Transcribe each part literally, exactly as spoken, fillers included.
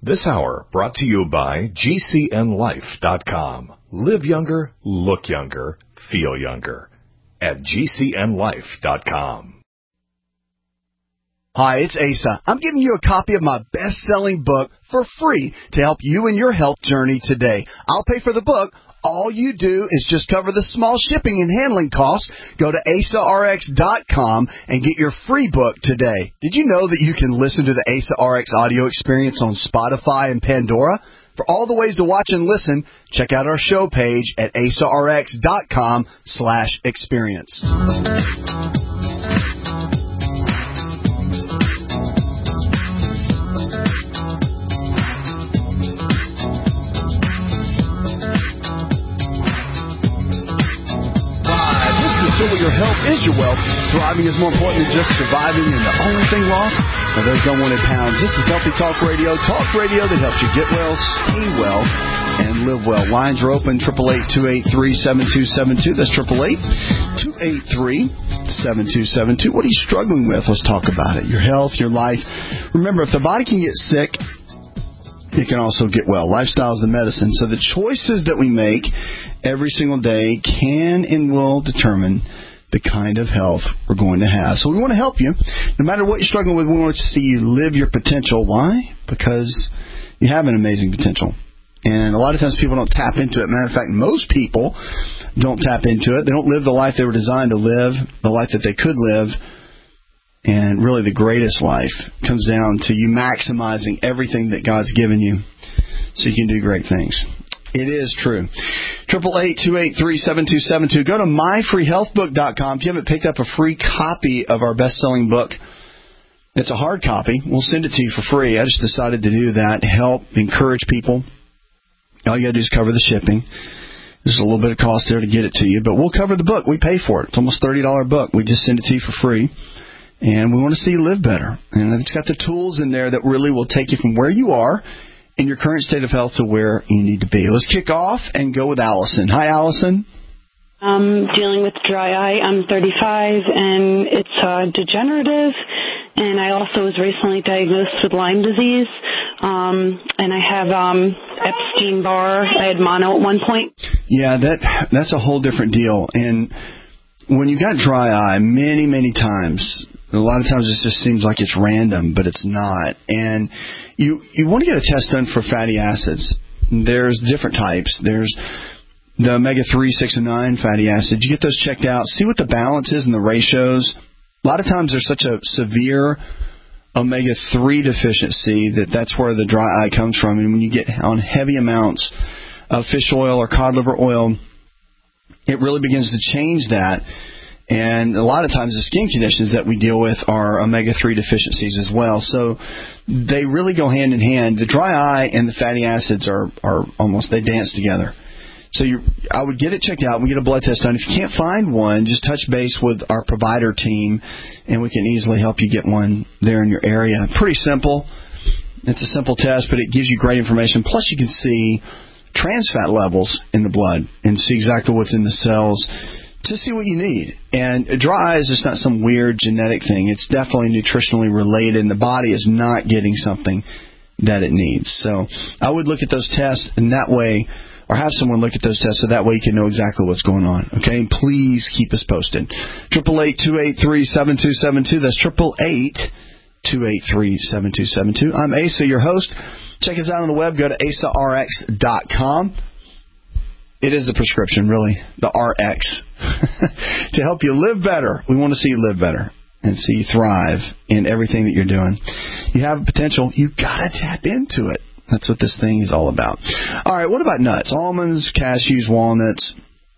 This hour brought to you by G C N life dot com. Live younger, look younger, feel younger at G C N life dot com. Hi, it's Asa. I'm giving you a copy of my best-selling book for free to help you in your health journey today. I'll pay for the book. All you do is just cover the small shipping and handling costs. Go to asa r x dot com and get your free book today. Did you know that you can listen to the Asa R X audio experience on Spotify and Pandora? For all the ways to watch and listen, check out our show page at asa r x dot com slash experience. Your health is your wealth. Thriving is more important than just surviving, and the only thing lost are those unwanted pounds. This is Healthy Talk Radio, talk radio that helps you get well, stay well, and live well. Lines are open, eight eight eight, two eight three, seven two seven two. That's eight eight eight, two eight three, seven two seven two. What are you struggling with? Let's talk about it. Your health, your life. Remember, if the body can get sick, it can also get well. Lifestyle is the medicine. So the choices that we make every single day can and will determine the kind of health we're going to have. So we want to help you. No matter what you're struggling with, we want to see you live your potential. Why? Because you have an amazing potential. And a lot of times people don't tap into it. Matter of fact, most people don't tap into it. They don't live the life they were designed to live, the life that they could live. And really the greatest life comes down to you maximizing everything that God's given you so you can do great things. It is true. eight eight eight, two eight three, seven two seven two. Go to my free health book dot com. If you haven't picked up a free copy of our best-selling book, it's a hard copy. We'll send it to you for free. I just decided to do that to help encourage people. All you got to do is cover the shipping. There's a little bit of cost there to get it to you, but we'll cover the book. We pay for it. It's almost a thirty dollars book. We just send it to you for free. And we want to see you live better. And it's got the tools in there that really will take you from where you are in your current state of health to where you need to be. Let's kick off and go with Allison. Hi, Allison. I'm dealing with dry eye. I'm thirty-five, and it's uh, degenerative. And I also was recently diagnosed with Lyme disease. Um, and I have um, Epstein-Barr. I had mono at one point. Yeah, that that's a whole different deal. And when you got dry eye, many, many times, a lot of times it just seems like it's random, but it's not. And you you want to get a test done for fatty acids. There's different types. There's the omega three, six, and nine fatty acids. You get those checked out. See what the balance is and the ratios. A lot of times there's such a severe omega three deficiency that that's where the dry eye comes from. And when you get on heavy amounts of fish oil or cod liver oil, it really begins to change that. And a lot of times the skin conditions that we deal with are omega three deficiencies as well. So they really go hand in hand. The dry eye and the fatty acids are, are almost, they dance together. So you, I would get it checked out. We get a blood test done. If you can't find one, just touch base with our provider team, and we can easily help you get one there in your area. Pretty simple. It's a simple test, but it gives you great information. Plus, you can see trans fat levels in the blood and see exactly what's in the cells to see what you need. And dry eye is just not some weird genetic thing. It's definitely nutritionally related, and the body is not getting something that it needs. So I would look at those tests in that way, or have someone look at those tests so that way you can know exactly what's going on. Okay? And please keep us posted. eight eight eight, two eight three, seven two seven two. That's eight eight eight, two eight three, seven two seven two. I'm Asa, your host. Check us out on the web. Go to asa r x dot com. It is the prescription, really, the R X, to help you live better. We want to see you live better and see you thrive in everything that you're doing. You have potential. You've got to tap into it. That's what this thing is all about. All right, what about nuts? Almonds, cashews, walnuts,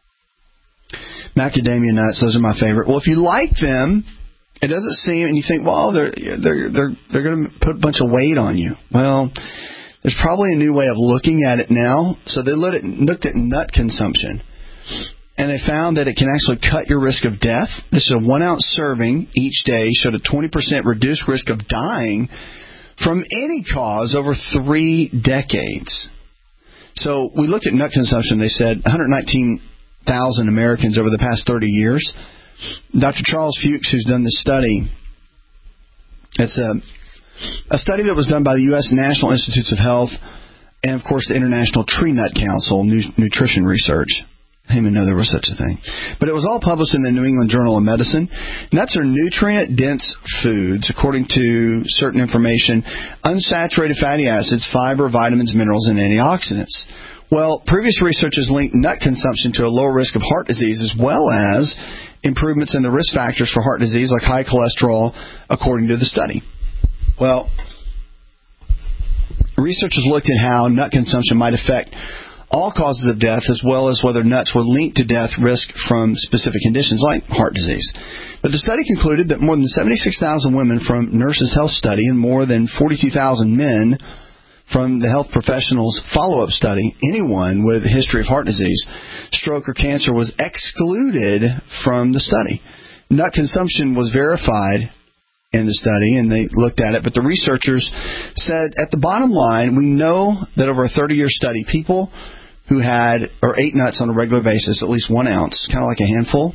macadamia nuts. Those are my favorite. Well, if you like them, it doesn't seem, and you think, well, they're they're they're they're going to put a bunch of weight on you. Well, there's probably a new way of looking at it now. So they looked at, looked at nut consumption, and they found that it can actually cut your risk of death. This is a one-ounce serving each day, showed a twenty percent reduced risk of dying from any cause over three decades. So we looked at nut consumption. They said one hundred nineteen thousand Americans over the past thirty years. Doctor Charles Fuchs, who's done this study, it's a A study that was done by the U S National Institutes of Health and, of course, the International Tree Nut Council Nutrition Research. I didn't even know there was such a thing. But it was all published in the New England Journal of Medicine. Nuts are nutrient-dense foods, according to certain information, unsaturated fatty acids, fiber, vitamins, minerals, and antioxidants. Well, previous research has linked nut consumption to a lower risk of heart disease as well as improvements in the risk factors for heart disease like high cholesterol, according to the study. Well, researchers looked at how nut consumption might affect all causes of death, as well as whether nuts were linked to death risk from specific conditions like heart disease. But the study concluded that more than seventy-six thousand women from Nurses Health Study and more than forty-two thousand men from the Health Professionals Follow-Up Study, anyone with a history of heart disease, stroke, or cancer was excluded from the study. Nut consumption was verified in the study, and they looked at it, but the researchers said at the bottom line, we know that over a thirty-year study, people who had or ate nuts on a regular basis, at least one ounce, kind of like a handful,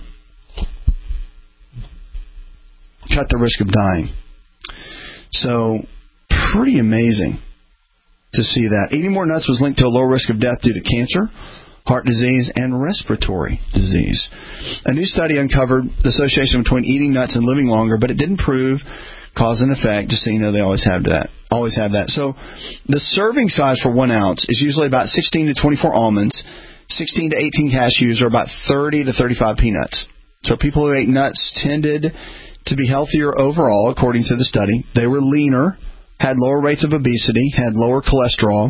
cut the risk of dying. So, pretty amazing to see that. Eating more nuts was linked to a lower risk of death due to cancer, heart disease, and respiratory disease. A new study uncovered the association between eating nuts and living longer, but it didn't prove cause and effect. Just so you know, they always have that. Always have that. So the serving size for one ounce is usually about sixteen to twenty-four almonds, sixteen to eighteen cashews, or about thirty to thirty-five peanuts. So people who ate nuts tended to be healthier overall, according to the study. They were leaner, had lower rates of obesity, had lower cholesterol,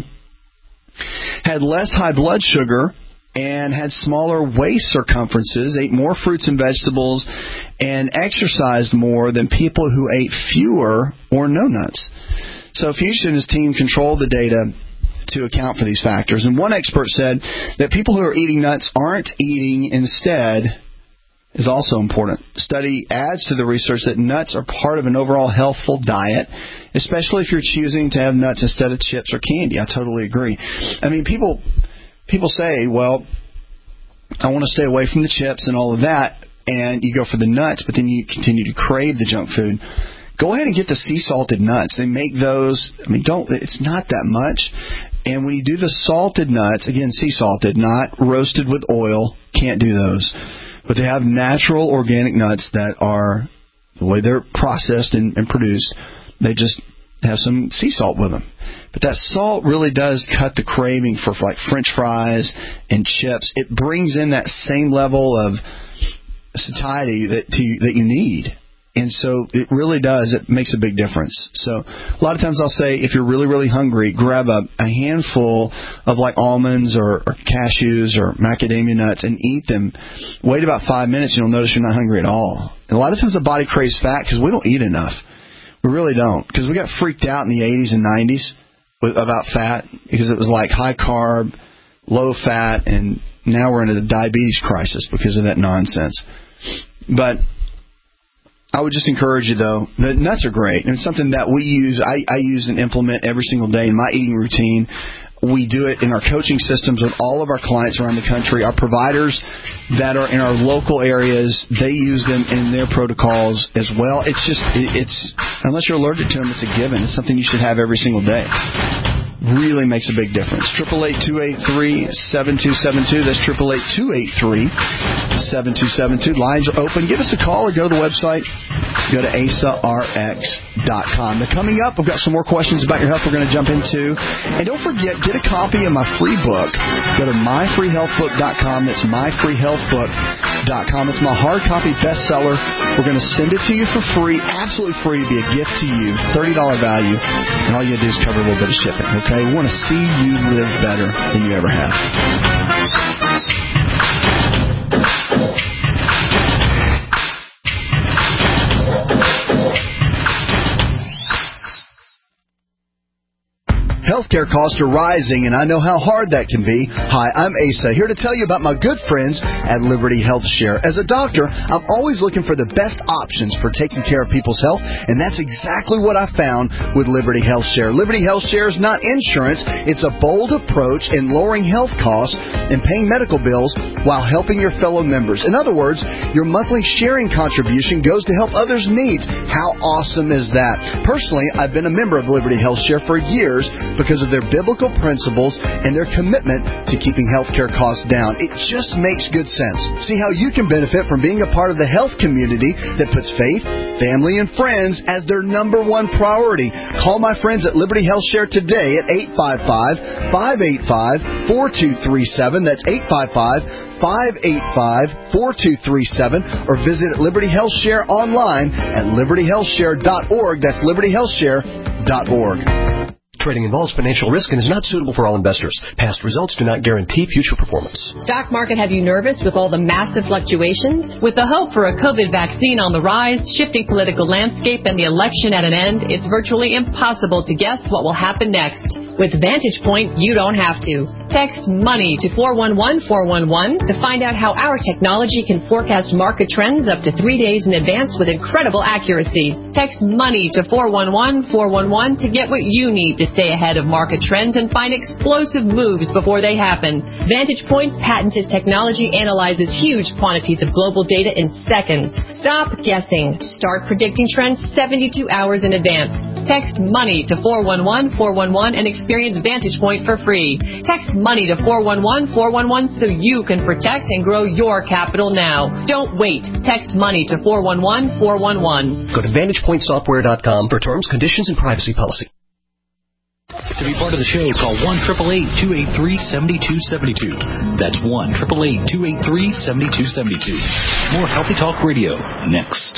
had less high blood sugar, and had smaller waist circumferences, ate more fruits and vegetables, and exercised more than people who ate fewer or no nuts. So Fuchs and his team controlled the data to account for these factors. And one expert said that people who are eating nuts aren't eating instead is also important. The study adds to the research that nuts are part of an overall healthful diet, especially if you're choosing to have nuts instead of chips or candy. I totally agree. I mean, people... People say, well, I want to stay away from the chips and all of that, and you go for the nuts, but then you continue to crave the junk food. Go ahead and get the sea salted nuts. They make those, I mean, don't, it's not that much. And when you do the salted nuts, again, sea salted, not roasted with oil, can't do those. But they have natural organic nuts that are, the way they're processed and, and produced, they just have some sea salt with them. But that salt really does cut the craving for like French fries and chips. It brings in that same level of satiety that to, that you need. And so it really does. It makes a big difference. So a lot of times I'll say if you're really, really hungry, grab a, a handful of like almonds or, or cashews or macadamia nuts and eat them. Wait about five minutes and you'll notice you're not hungry at all. And a lot of times the body craves fat because we don't eat enough. We really don't. Because we got freaked out in the eighties and nineties about fat because it was like high carb, low fat, and now we're into the diabetes crisis because of that nonsense. But I would just encourage you, though, the nuts are great. And it's something that we use, I, I use and implement every single day in my eating routine. We do it in our coaching systems with all of our clients around the country. Our providers that are in our local areas, they use them in their protocols as well. It's just, it's unless you're allergic to them, it's a given. It's something you should have every single day. Really makes a big difference. eight eight eight, two eight three, seven two seven two. That's eight eight eight, two eight three, seven two seven two. Lines are open. Give us a call or go to the website. Go to asa r x dot com. Now, coming up, we've got some more questions about your health we're going to jump into. And don't forget, get a copy of my free book. Go to my free health book dot com. That's my free health book dot com. It's my hard copy bestseller. We're going to send it to you for free, absolutely free, to be a gift to you, thirty dollars value. And all you have to do is cover a little bit of shipping, okay? We want to see you live better than you ever have. Healthcare costs are rising, and I know how hard that can be. Hi, I'm Asa, here to tell you about my good friends at Liberty Health Share. As a doctor, I'm always looking for the best options for taking care of people's health, and that's exactly what I found with Liberty Health Share. Liberty Health Share is not insurance. It's a bold approach in lowering health costs and paying medical bills while helping your fellow members. In other words, your monthly sharing contribution goes to help others' needs. How awesome is that? Personally, I've been a member of Liberty Health Share for years because of their biblical principles and their commitment to keeping healthcare costs down. It just makes good sense. See how you can benefit from being a part of the health community that puts faith, family, and friends as their number one priority. Call my friends at Liberty Health Share today at eight five five, five eight five, four two three seven. That's eight five five, five eight five, four two three seven, or visit Liberty Health Share online at liberty health share dot org. That's liberty health share dot org. Trading involves financial risk and is not suitable for all investors. Past results do not guarantee future performance. Stock market have you nervous with all the massive fluctuations? With the hope for a COVID vaccine on the rise, shifting political landscape, and the election at an end, it's virtually impossible to guess what will happen next. With Vantage Point, you don't have to. Text MONEY to four one one four one one to find out how our technology can forecast market trends up to three days in advance with incredible accuracy. Text MONEY to four one one four one one to get what you need to stay ahead of market trends and find explosive moves before they happen. Vantage Point's patented technology analyzes huge quantities of global data in seconds. Stop guessing. Start predicting trends seventy-two hours in advance. Text MONEY to four one one four one one and experience Vantage Point for free. Text MONEY to four one one four one one so you can protect and grow your capital now. Don't wait. Text MONEY to four one one four one one. Go to vantage point software dot com for terms, conditions, and privacy policy. To be part of the show, call one eight eight eight, two eight three, seven two seven two. That's one eight eight eight, two eight three, seven two seven two. More Healthy Talk Radio next.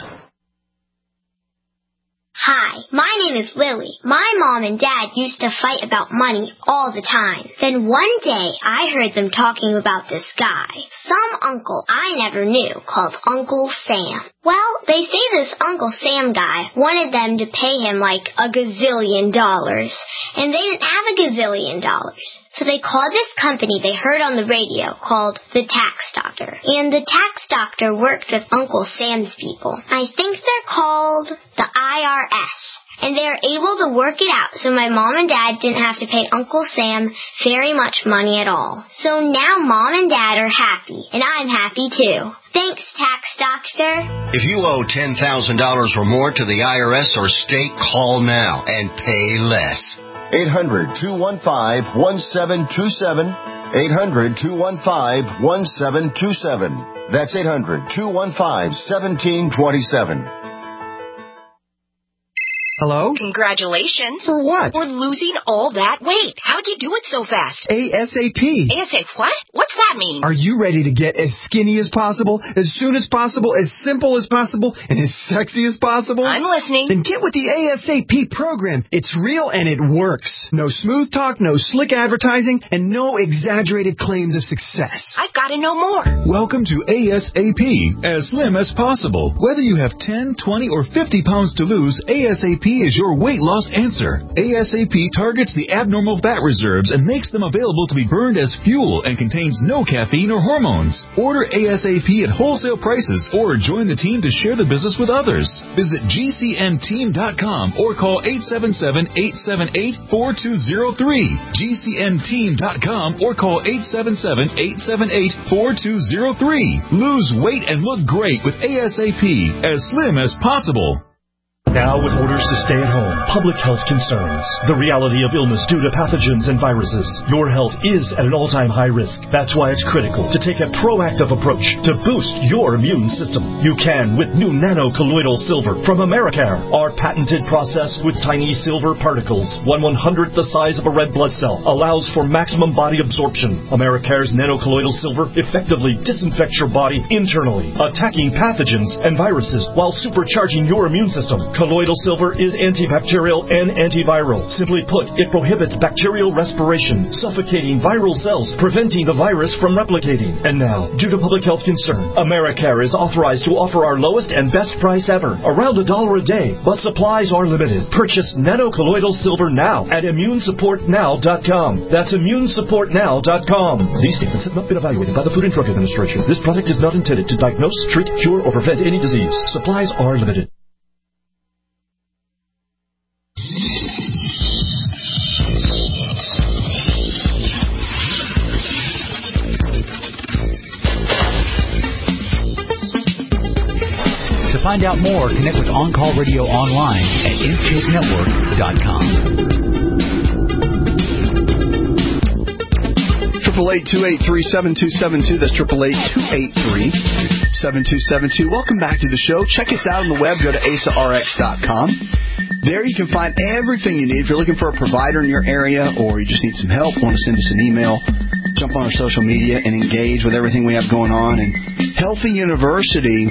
Hi, my name is Lily. My mom and dad used to fight about money all the time. Then one day, I heard them talking about this guy, some uncle I never knew, called Uncle Sam. Well, they say this Uncle Sam guy wanted them to pay him like a gazillion dollars, and they didn't have a gazillion dollars. So they called this company they heard on the radio called the Tax Doctor. And the Tax Doctor worked with Uncle Sam's people. I think they're called the I R S. And they are able to work it out so my mom and dad didn't have to pay Uncle Sam very much money at all. So now mom and dad are happy, and I'm happy too. Thanks, Tax Doctor. If you owe ten thousand dollars or more to the I R S or state, call now and pay less. eight hundred, two one five, one seven two seven. eight hundred, two one five, one seven two seven. That's eight hundred, two one five, one seven two seven. Hello? Congratulations. For what? For losing all that weight. How'd you do it so fast? ASAP. ASAP what? What's that mean? Are you ready to get as skinny as possible, as soon as possible, as simple as possible, and as sexy as possible? I'm listening. Then get with the ASAP program. It's real and it works. No smooth talk, no slick advertising, and no exaggerated claims of success. I've got to know more. Welcome to ASAP, as slim as possible. Whether you have ten, twenty, or fifty pounds to lose, ASAP is your weight loss answer. ASAP targets the abnormal fat reserves and makes them available to be burned as fuel and contains no caffeine or hormones. Order ASAP at wholesale prices or join the team to share the business with others. Visit G C N team dot com or call eight seven seven, eight seven eight, four two zero three. G C N team dot com or call eight seven seven, eight seven eight, four two zero three. Lose weight and look great with ASAP, as slim as possible. Now with orders to stay at home, public health concerns, the reality of illness due to pathogens and viruses, your health is at an all-time high risk. That's why it's critical to take a proactive approach to boost your immune system. You can with new nano-colloidal silver from Americare. Our patented process with tiny silver particles, one one-hundredth the size of a red blood cell, allows for maximum body absorption. Americare's nano-colloidal silver effectively disinfects your body internally, attacking pathogens and viruses while supercharging your immune system. Colloidal silver is antibacterial and antiviral. Simply put, it prohibits bacterial respiration, suffocating viral cells, preventing the virus from replicating. And now, due to public health concern, Americare is authorized to offer our lowest and best price ever, around a dollar a day, but supplies are limited. Purchase nanocolloidal silver now at immune support now dot com. That's immune support now dot com. These statements have not been evaluated by the Food and Drug Administration. This product is not intended to diagnose, treat, cure, or prevent any disease. Supplies are limited. To find out more, connect with On Call Radio online at intake network dot com. Triple eight two eight three seven two seven two. That's triple eight two eight three seven two seven two. Welcome back to the show. Check us out on the web. Go to A S A R X dot com. There you can find everything you need. If you're looking for a provider in your area, or you just need some help, want to send us an email, jump on our social media and engage with everything we have going on. And Healthy University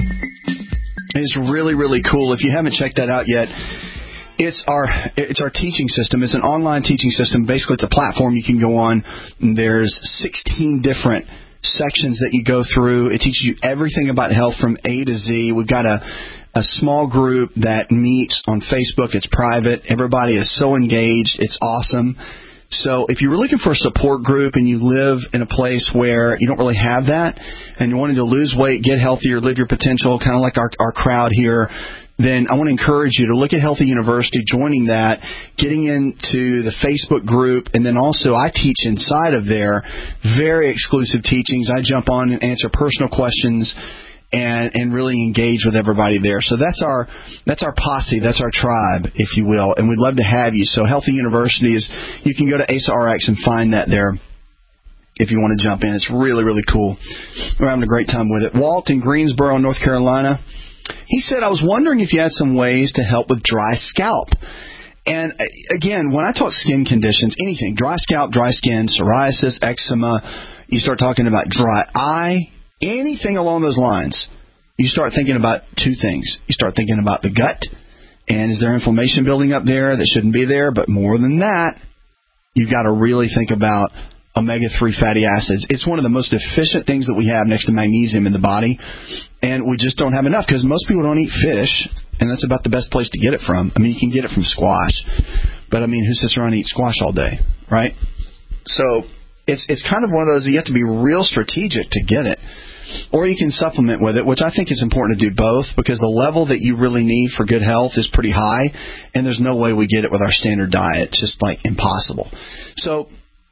is really, really cool. If you haven't checked that out yet, it's our it's our teaching system. It's an online teaching system. Basically, it's a platform you can go on. There's sixteen different sections that you go through. It teaches you everything about health from A to Z. We've got a, a small group that meets on Facebook. It's private. Everybody is so engaged. It's awesome. So if you're looking for a support group and you live in a place where you don't really have that and you're wanting to lose weight, get healthier, live your potential, kind of like our, our crowd here, then I want to encourage you to look at Healthy University, joining that, getting into the Facebook group, and then also I teach inside of there, very exclusive teachings. I jump on and answer personal questions and and really engage with everybody there. So that's our that's our posse, that's our tribe, if you will, and we'd love to have you. So Healthy University is, you can go to A S A R X and find that there if you want to jump in. It's really, really cool. We're having a great time with it. Walt in Greensboro, North Carolina, he said, I was wondering if you had some ways to help with dry scalp. And again, when I talk skin conditions, anything, dry scalp, dry skin, psoriasis, eczema, you start talking about dry eye, anything along those lines, you start thinking about two things. You start thinking about the gut, and is there inflammation building up there that shouldn't be there? But more than that, you've got to really think about omega three fatty acids. It's one of the most efficient things that we have next to magnesium in the body, and we just don't have enough because most people don't eat fish, and that's about the best place to get it from. I mean, you can get it from squash, but I mean, who sits around and eats squash all day, right? So it's it's kind of one of those, you have to be real strategic to get it. Or you can supplement with it, which I think is important to do both, because the level that you really need for good health is pretty high, and there's no way we get it with our standard diet. It's just like impossible. So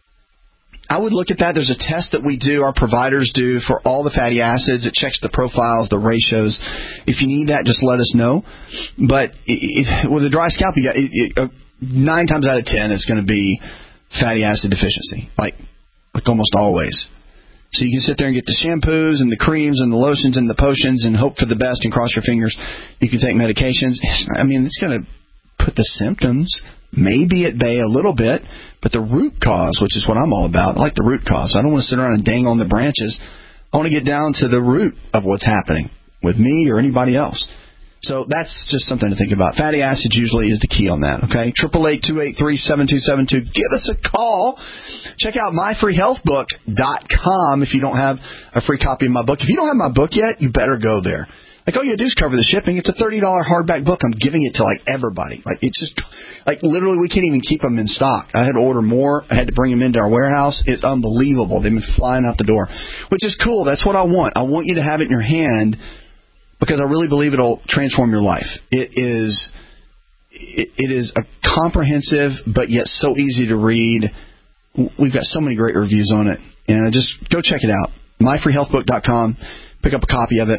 I would look at that. There's a test that we do, our providers do, for all the fatty acids. It checks the profiles, the ratios. If you need that, just let us know. But it, with a dry scalp, you got, it, it, uh, nine times out of ten, it's going to be fatty acid deficiency, like like almost always. So you can sit there and get the shampoos and the creams and the lotions and the potions and hope for the best and cross your fingers. You can take medications. I mean, it's going to put the symptoms maybe at bay a little bit, but the root cause, which is what I'm all about, I like the root cause. I don't want to sit around and dangle on the branches. I want to get down to the root of what's happening with me or anybody else. So that's just something to think about. Fatty acids usually is the key on that, okay? eight eight eight, two eight three, seven two seven two. Give us a call. Check out my free health book dot com if you don't have a free copy of my book. If you don't have my book yet, you better go there. Like, all you do is cover the shipping. It's a thirty dollars hardback book. I'm giving it to, like, everybody. Like, it's just, like, literally we can't even keep them in stock. I had to order more. I had to bring them into our warehouse. It's unbelievable. They've been flying out the door, which is cool. That's what I want. I want you to have it in your hand, because I really believe it'll transform your life. It is it, it is a comprehensive, but yet so easy to read. We've got so many great reviews on it. And just go check it out. my free health book dot com. Pick up a copy of it.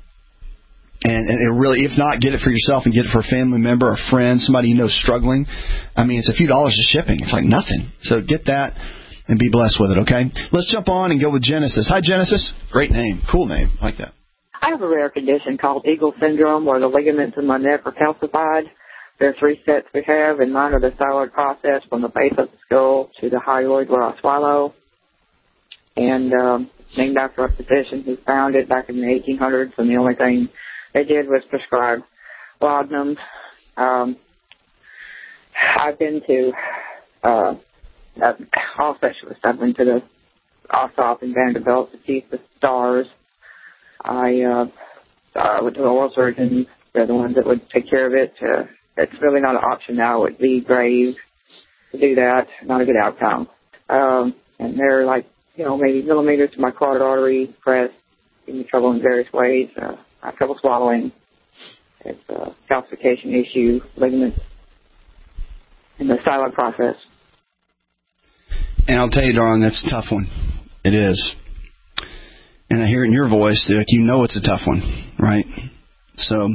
And, and it really, if not, get it for yourself and get it for a family member or friend, somebody you know struggling. I mean, it's a few dollars of shipping. It's like nothing. So get that and be blessed with it, okay? Let's jump on and go with Genesis. Hi, Genesis. Great name. Cool name. I like that. I have a rare condition called Eagle syndrome, where the ligaments in my neck are calcified. There are three sets we have, and mine are the thyroid process from the base of the skull to the hyoid where I swallow. And um, named after a physician who found it back in the eighteen hundreds, and the only thing they did was prescribe laudanum Um, I've been to uh, uh, all specialists. I've been to the Ossoff and Vanderbilt to see the stars. I uh, uh, went to the oral surgeons. They're the ones that would take care of it. Uh, it's really not an option now. It would be grave to do that. Not a good outcome. Um, and they're like, you know, maybe millimeters to my carotid artery pressed, give me trouble in various ways. Uh, I have trouble swallowing. It's a calcification issue, ligaments, in the styloid process. And I'll tell you, darling, that's a tough one. It is. And I hear it in your voice that you know it's a tough one, right? So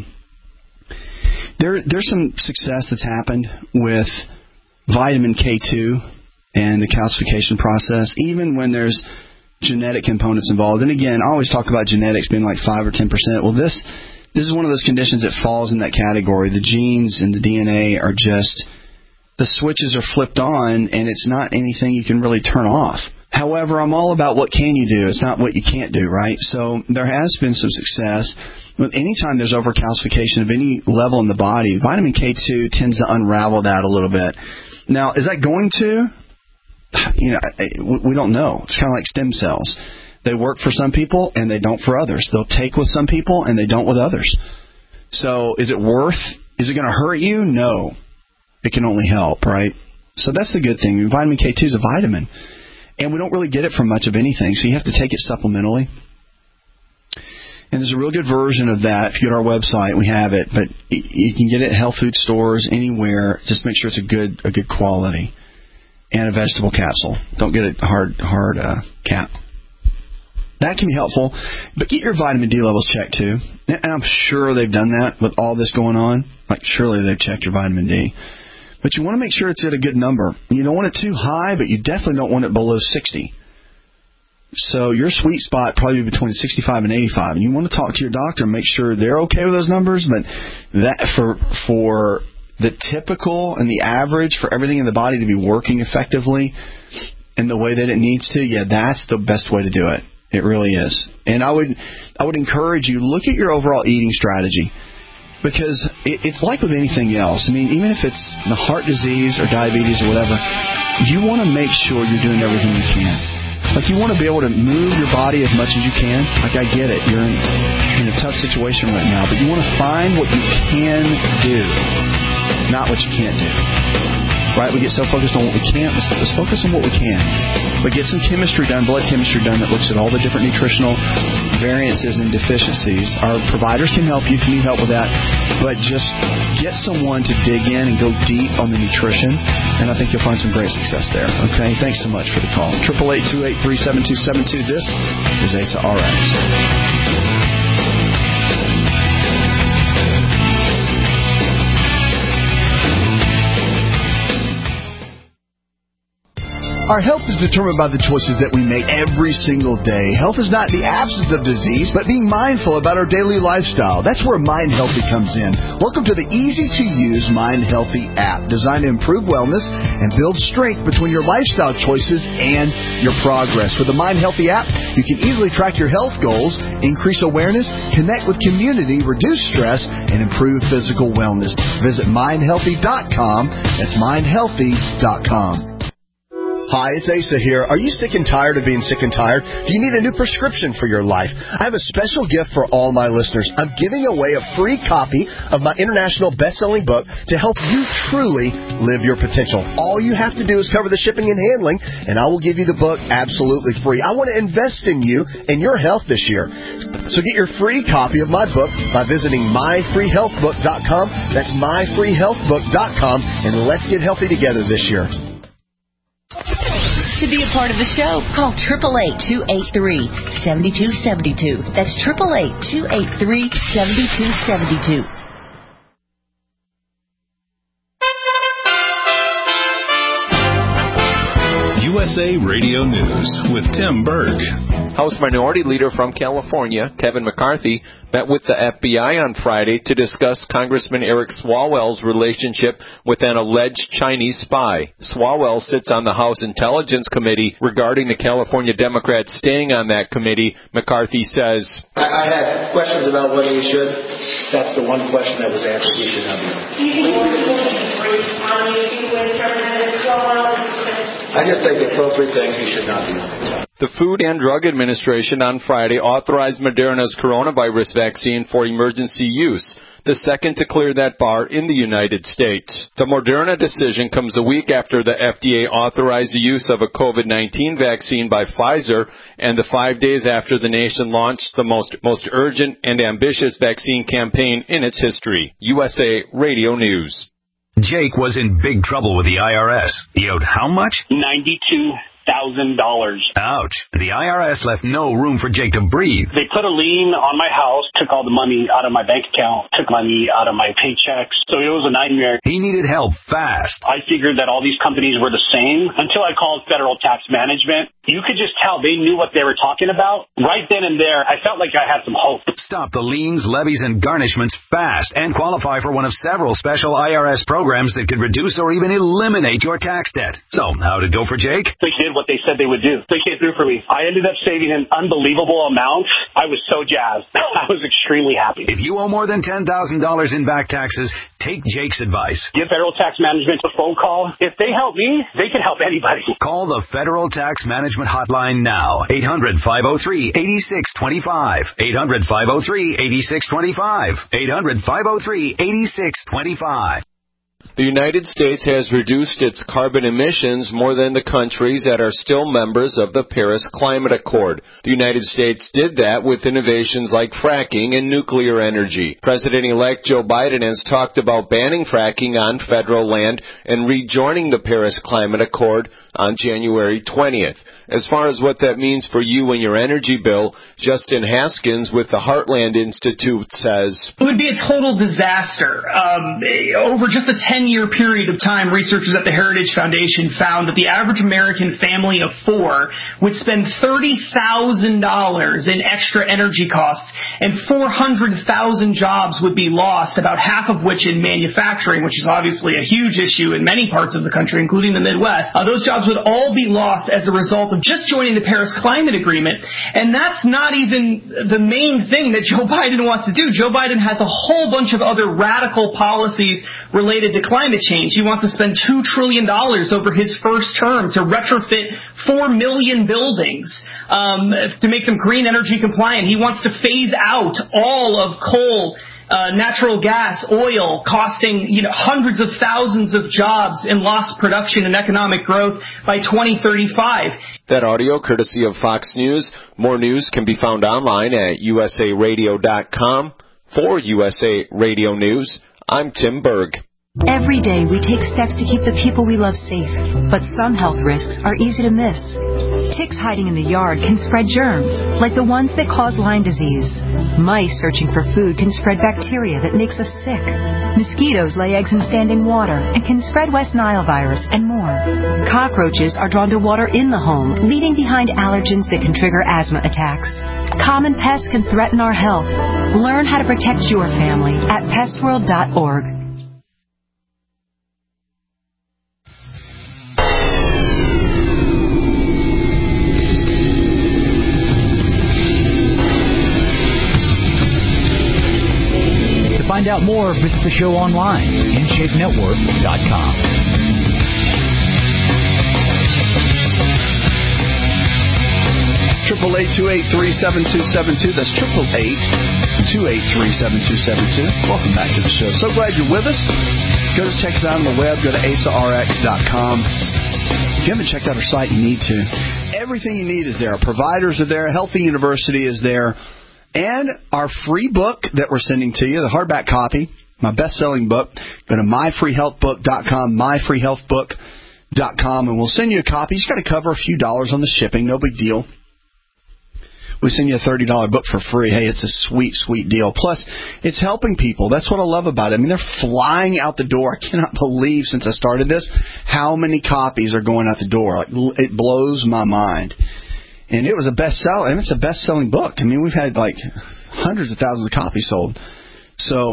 there, there's some success that's happened with vitamin K two and the calcification process, even when there's genetic components involved. And again, I always talk about genetics being like five or ten percent. Well, this this is one of those conditions that falls in that category. The genes and the D N A are just, the switches are flipped on, and it's not anything you can really turn off. However, I'm all about what can you do. It's not what you can't do, right? So there has been some success. Anytime there's overcalcification of any level in the body, vitamin K two tends to unravel that a little bit. Now, is that going to? You know, we don't know. It's kind of like stem cells. They work for some people, and they don't for others. They'll take with some people, and they don't with others. So is it worth? Is it going to hurt you? No. It can only help, right? So that's the good thing. Vitamin K two is a vitamin. And we don't really get it from much of anything, so you have to take it supplementally. And there's a real good version of that. If you go to our website, we have it. But you can get it at health food stores, anywhere. Just make sure it's a good a good quality. And a vegetable capsule. Don't get a hard, hard uh, cap. That can be helpful. But get your vitamin D levels checked, too. And I'm sure they've done that with all this going on. Like, surely they've checked your vitamin D. But you want to make sure it's at a good number. You don't want it too high, but you definitely don't want it below sixty. So your sweet spot probably between sixty-five and eighty-five. And you want to talk to your doctor and make sure they're okay with those numbers. But that for for the typical and the average for everything in the body to be working effectively in the way that it needs to, yeah, that's the best way to do it. It really is. And I would I would encourage you, look at your overall eating strategy. Because it, it's like with anything else. I mean, even if it's the heart disease or diabetes or whatever, you want to make sure you're doing everything you can. Like, you want to be able to move your body as much as you can. Like, I get it. You're in, in a tough situation right now. But you want to find what you can do, not what you can't do. Right? We get so focused on what we can't. Let's, let's focus on what we can. But get some chemistry done, blood chemistry done that looks at all the different nutritional variances and deficiencies. Our providers can help you if you need help with that. But just get someone to dig in and go deep on the nutrition, and I think you'll find some great success there. Okay? Thanks so much for the call. eight eight eight, two eight three, seven two seven two. This is A S A R X. Our health is determined by the choices that we make every single day. Health is not the absence of disease, but being mindful about our daily lifestyle. That's where Mind Healthy comes in. Welcome to the easy-to-use Mind Healthy app, designed to improve wellness and build strength between your lifestyle choices and your progress. With the Mind Healthy app, you can easily track your health goals, increase awareness, connect with community, reduce stress, and improve physical wellness. Visit mind healthy dot com. That's mind healthy dot com. Hi, it's Asa here. Are you sick and tired of being sick and tired? Do you need a new prescription for your life? I have a special gift for all my listeners. I'm giving away a free copy of my international best-selling book to help you truly live your potential. All you have to do is cover the shipping and handling, and I will give you the book absolutely free. I want to invest in you and your health this year. So get your free copy of my book by visiting my free health book dot com. That's my free health book dot com, and let's get healthy together this year. To be a part of the show, call eight eight eight, two eight three, seven two seven two. That's eight eight eight, two eight three, seven two seven two. U S S A Radio News with Tim Berg. House Minority Leader from California, Kevin McCarthy, met with the F B I on Friday to discuss Congressman Eric Swalwell's relationship with an alleged Chinese spy. Swalwell sits on the House Intelligence Committee. Regarding the California Democrats staying on that committee, McCarthy says, I, I had questions about whether he should. That's the one question that was answered. He should not be. Do you think more people should be briefed on the issue with Representative Swalwell? I just think the appropriate thing, he should not be on the top. The Food and Drug Administration on Friday authorized Moderna's coronavirus vaccine for emergency use, the second to clear that bar in the United States. The Moderna decision comes a week after the F D A authorized the use of a COVID nineteen vaccine by Pfizer, and the five days after the nation launched the most, most urgent and ambitious vaccine campaign in its history. U S A Radio News. Jake was in big trouble with the I R S. He owed how much? ninety-two thousand dollars. Ouch. The I R S left no room for Jake to breathe. They put a lien on my house, took all the money out of my bank account, took money out of my paychecks. So it was a nightmare. He needed help fast. I figured that all these companies were the same until I called Federal Tax Management. You could just tell they knew what they were talking about. Right then and there, I felt like I had some hope. Stop the liens, levies, and garnishments fast and qualify for one of several special I R S programs that could reduce or even eliminate your tax debt. So, how'd it go for Jake? They did what they said they would do. They came through for me. I ended up saving an unbelievable amount. I was so jazzed. I was extremely happy. If you owe more than ten thousand dollars in back taxes, take Jake's advice. Give Federal Tax Management a phone call. If they help me, they can help anybody. Call the Federal Tax Management Hotline now. eight hundred, five oh three, eight six two five. eight hundred, five oh three, eight six two five. eight hundred, five oh three, eight six two five. The United States has reduced its carbon emissions more than the countries that are still members of the Paris Climate Accord. The United States did that with innovations like fracking and nuclear energy. President-elect Joe Biden has talked about banning fracking on federal land and rejoining the Paris Climate Accord on January twentieth. As far as what that means for you and your energy bill, Justin Haskins with the Heartland Institute says, it would be a total disaster. Um, over just a ten-year period of time, researchers at the Heritage Foundation found that the average American family of four would spend thirty thousand dollars in extra energy costs, and four hundred thousand jobs would be lost, about half of which in manufacturing, which is obviously a huge issue in many parts of the country, including the Midwest. Uh, those jobs would all be lost as a result of just joining the Paris Climate Agreement, and that's not even the main thing that Joe Biden wants to do. Joe Biden has a whole bunch of other radical policies related to climate change. He wants to spend two trillion dollars over his first term to retrofit four million buildings um, to make them green energy compliant. He wants to phase out all of coal, Uh, natural gas, oil, costing you know hundreds of thousands of jobs in lost production and economic growth by twenty thirty-five. That audio courtesy of Fox News. More news can be found online at U S A radio dot com. For U S A Radio News, I'm Tim Berg. Every day we take steps to keep the people we love safe, but some health risks are easy to miss. Ticks hiding in the yard can spread germs, like the ones that cause Lyme disease. Mice searching for food can spread bacteria that makes us sick. Mosquitoes lay eggs in standing water and can spread West Nile virus and more. Cockroaches are drawn to water in the home, leaving behind allergens that can trigger asthma attacks. Common pests can threaten our health. Learn how to protect your family at pest world dot org. Find out more, visit the show online, in shape network dot com. Triple eight two eight three seven two seven two. That's triple eight two eight three seven two seven two. Welcome back to the show. So glad you're with us. Go to check us out on the web. Go to A S A R X dot com. If you haven't checked out our site, you need to. Everything you need is there. Our providers are there. Healthy University is there. And our free book that we're sending to you, the hardback copy, my best-selling book. Go to my free health book dot com, my free health book dot com, and we'll send you a copy. You just got to cover a few dollars on the shipping, no big deal. we send you a thirty dollars book for free. Hey, it's a sweet, sweet deal. Plus, it's helping people. That's what I love about it. I mean, they're flying out the door. I cannot believe, since I started this, how many copies are going out the door. Like, it blows my mind. And it was a bestseller, and it's a best-selling book. I mean, we've had, like, hundreds of thousands of copies sold. So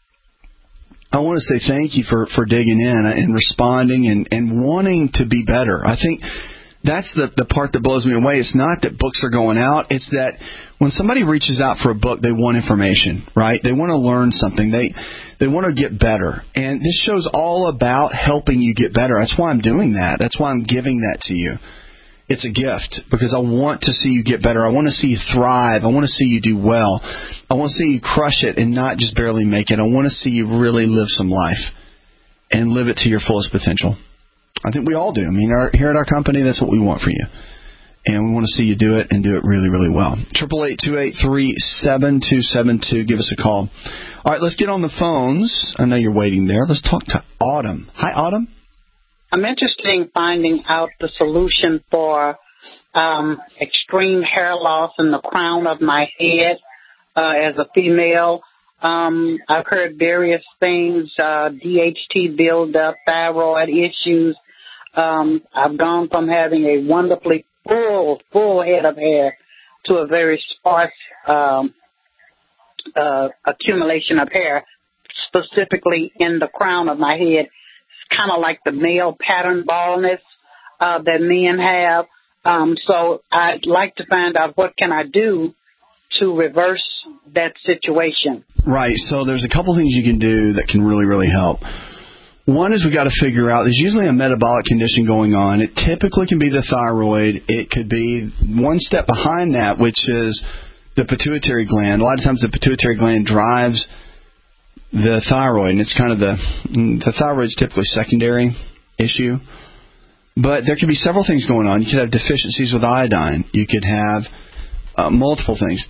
I want to say thank you for, for digging in and responding and, and wanting to be better. I think that's the, the part that blows me away. It's not that books are going out. It's that when somebody reaches out for a book, they want information, right? They want to learn something. They they want to get better. And this show's all about helping you get better. That's why I'm doing that. That's why I'm giving that to you. It's a gift because I want to see you get better. I want to see you thrive. I want to see you do well. I want to see you crush it and not just barely make it. I want to see you really live some life and live it to your fullest potential. I think we all do. I mean, our, here at our company, that's what we want for you. And we want to see you do it and do it really, really well. eight eight eight, two eight three, seven two seven two. Give us a call. All right, let's get on the phones. I know you're waiting there. Let's talk to Autumn. Hi, Autumn. I'm interested in finding out the solution for um, extreme hair loss in the crown of my head uh, as a female. Um, I've heard various things, uh, D H T buildup, thyroid issues. Um, I've gone from having a wonderfully full, full head of hair to a very sparse um, uh, accumulation of hair, specifically in the crown of my head. Kind of like the male pattern baldness uh, that men have. Um, so I'd like to find out what can I do to reverse that situation. Right. So there's a couple things you can do that can really, really help. One is we got to figure out there's usually a metabolic condition going on. It typically can be the thyroid. It could be one step behind that, which is the pituitary gland. A lot of times the pituitary gland drives the thyroid, and it's kind of the the thyroid's typically secondary issue. But there could be several things going on. You could have deficiencies with iodine. You could have uh, multiple things.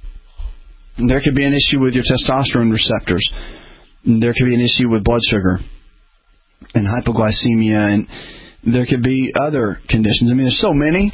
There could be an issue with your testosterone receptors. There could be an issue with blood sugar and hypoglycemia, and there could be other conditions. I mean, there's so many.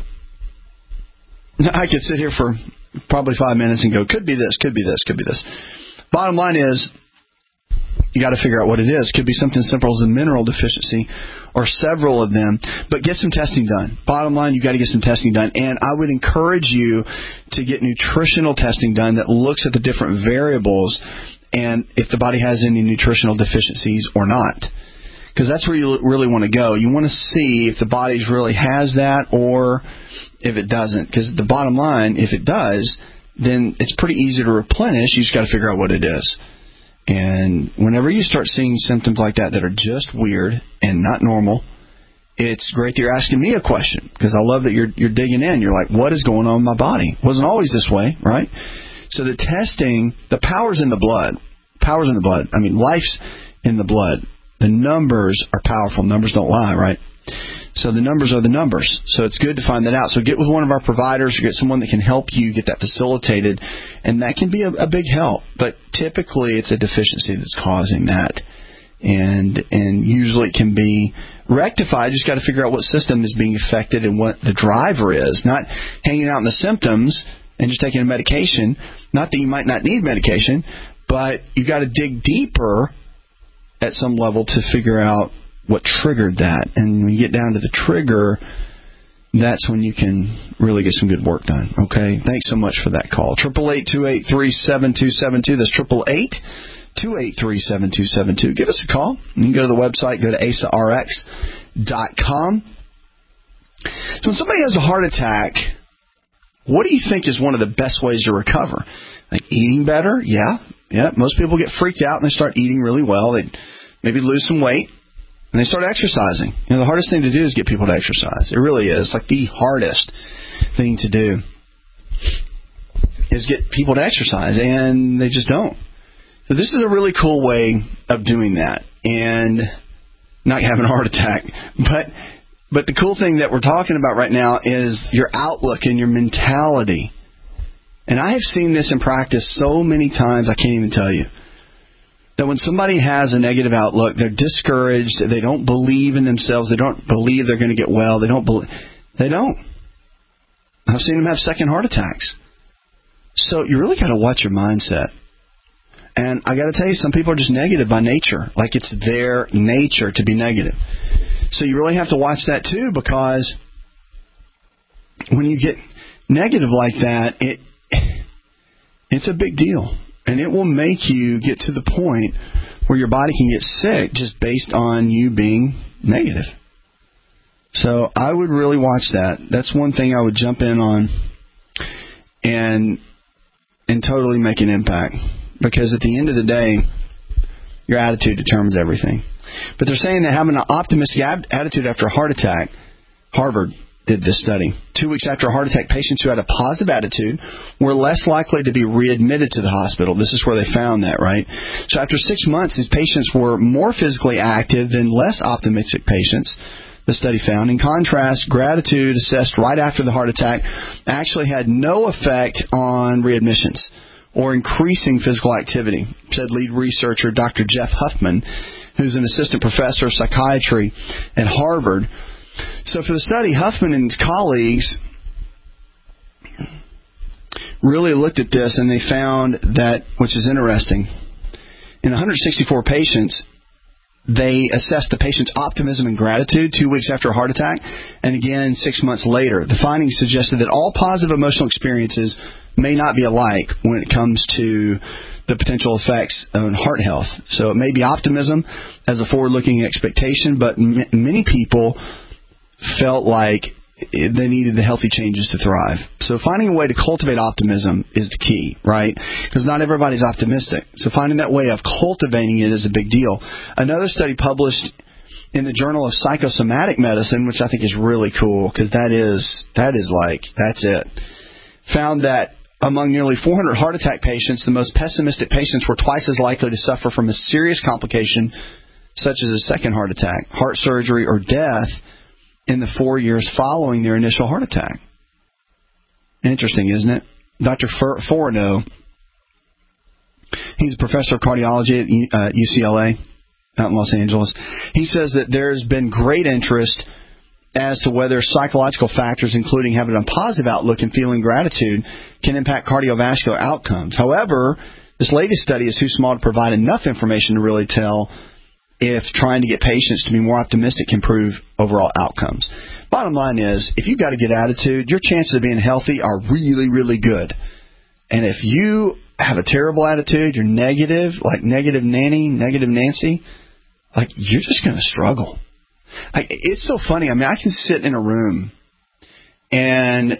I could sit here for probably five minutes and go, could be this, could be this, could be this. Bottom line is, you got to figure out what it is. It could be something simple as a mineral deficiency or several of them, but get some testing done. Bottom line, you got to get some testing done, and I would encourage you to get nutritional testing done that looks at the different variables and if the body has any nutritional deficiencies or not, because that's where you really want to go. You want to see if the body really has that or if it doesn't, because the bottom line, if it does, then it's pretty easy to replenish. You just got to figure out what it is. And whenever you start seeing symptoms like that that are just weird and not normal, it's great that you're asking me a question, because I love that you're you're digging in. You're like, what is going on in my body? It wasn't always this way, right? So the testing, the power's in the blood. Power's in the blood. I mean, life's in the blood. The numbers are powerful. Numbers don't lie, right? So the numbers are the numbers. So it's good to find that out. So get with one of our providers or get someone that can help you get that facilitated, and that can be a, a big help. But typically it's a deficiency that's causing that, and and usually it can be rectified. You just got to figure out what system is being affected and what the driver is, not hanging out in the symptoms and just taking a medication. Not that you might not need medication, but you got to dig deeper at some level to figure out what triggered that. And when you get down to the trigger, that's when you can really get some good work done. Okay? Thanks so much for that call. eight eight eight, two eight three, seven two seven two. That's eight eight eight, two eight three, seven two seven two. Give us a call. You can go to the website, go to A S A R X dot com. So when somebody has a heart attack, what do you think is one of the best ways to recover? Like eating better? Yeah. Yeah. Most people get freaked out and they start eating really well. They maybe lose some weight. And they start exercising. You know, the hardest thing to do is get people to exercise. It really is. It's like the hardest thing to do is get people to exercise, and they just don't. So this is a really cool way of doing that and not having a heart attack. But but the cool thing that we're talking about right now is your outlook and your mentality. And I have seen this in practice so many times, I can't even tell you. That when somebody has a negative outlook, they're discouraged, they don't believe in themselves, they don't believe they're going to get well, they don't believe, they don't. I've seen them have second heart attacks. So you really got to watch your mindset. And I got to tell you, some people are just negative by nature. Like it's their nature to be negative. So you really have to watch that too, because when you get negative like that, it it's a big deal. And it will make you get to the point where your body can get sick just based on you being negative. So I would really watch that. That's one thing I would jump in on and and totally make an impact. Because at the end of the day, your attitude determines everything. But they're saying that having an optimistic ab- attitude after a heart attack, Harvard did this study. Two weeks after a heart attack, patients who had a positive attitude were less likely to be readmitted to the hospital. This is where they found that, right? So after six months, these patients were more physically active than less optimistic patients, the study found. In contrast, gratitude assessed right after the heart attack actually had no effect on readmissions or increasing physical activity, said lead researcher Doctor Jeff Huffman, who's an assistant professor of psychiatry at Harvard. So for the study, Huffman and his colleagues really looked at this, and they found that, which is interesting, in one hundred sixty-four patients, they assessed the patient's optimism and gratitude two weeks after a heart attack, and again six months later. The findings suggested that all positive emotional experiences may not be alike when it comes to the potential effects on heart health. So it may be optimism as a forward-looking expectation, but m- many people felt like they needed the healthy changes to thrive. So finding a way to cultivate optimism is the key, right? Because not everybody's optimistic. So finding that way of cultivating it is a big deal. Another study published in the Journal of Psychosomatic Medicine, which I think is really cool, because that is, that is like, that's it, found that among nearly four hundred heart attack patients, the most pessimistic patients were twice as likely to suffer from a serious complication, such as a second heart attack, heart surgery, or death in the four years following their initial heart attack. Interesting, isn't it? Doctor Forno, he's a professor of cardiology at uh, U C L A out in Los Angeles. He says that there's been great interest as to whether psychological factors, including having a positive outlook and feeling gratitude, can impact cardiovascular outcomes. However, this latest study is too small to provide enough information to really tell if trying to get patients to be more optimistic can improve overall outcomes. Bottom line is, if you've got a good attitude, your chances of being healthy are really, really good. And if you have a terrible attitude, you're negative, like negative Nanny, negative Nancy, like you're just going to struggle. I, it's so funny. I mean, I can sit in a room, and